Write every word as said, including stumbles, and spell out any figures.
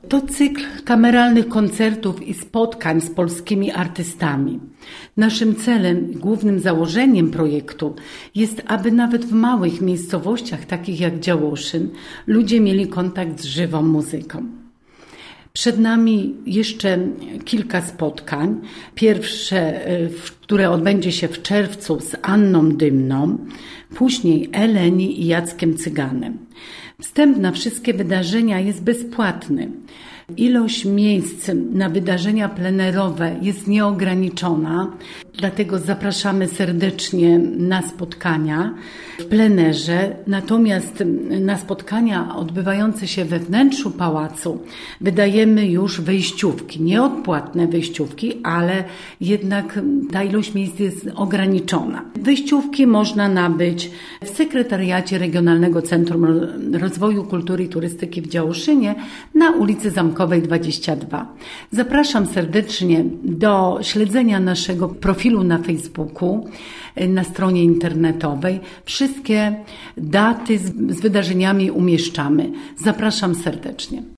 To cykl kameralnych koncertów i spotkań z polskimi artystami. Naszym celem, głównym założeniem projektu jest, aby nawet w małych miejscowościach, takich jak Działoszyn, ludzie mieli kontakt z żywą muzyką. Przed nami jeszcze kilka spotkań. Pierwsze, które odbędzie się w czerwcu z Anną Dymną, później Eleni i Jackiem Cyganem. Wstęp na wszystkie wydarzenia jest bezpłatny. Ilość miejsc na wydarzenia plenerowe jest nieograniczona, dlatego zapraszamy serdecznie na spotkania w plenerze. Natomiast na spotkania odbywające się we wnętrzu pałacu wydajemy już wejściówki, nieodpłatne wejściówki, ale jednak ta ilość miejsc jest ograniczona. Wejściówki można nabyć w Sekretariacie Regionalnego Centrum Rozwoju Kultury i Turystyki w Działoszynie na ulicy Zamkowej dwadzieścia dwa. Zapraszam serdecznie do śledzenia naszego profilu na Facebooku, na stronie internetowej. Wszystkie daty z, z wydarzeniami umieszczamy. Zapraszam serdecznie.